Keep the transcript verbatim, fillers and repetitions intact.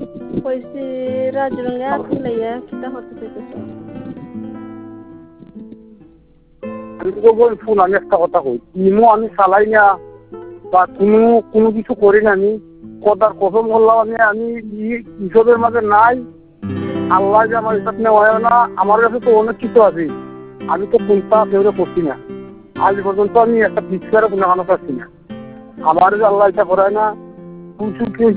কইছি রাজুর লগে হাত মিলাইয়া কিতা করতে চাইতেছ? আমি তো বল ফোন আমি একটা কথা কই, ইমো আমি চালাই না বা কোনো কোনো কিছু করি না, আমি কথার কসম করলাম আমি আমি ইসবের মাঝে নাই। আল্লাহ যে আমার ইসব নেওয়া না, আমার কাছে তো অনেক কিছু আছে, আমি তো কোনটা কেউ করছি না। আজ পর্যন্ত আমি একটা বিচারে কোনো কারণে পাচ্ছি না। আমার যে আল্লাহ এটা করায় না,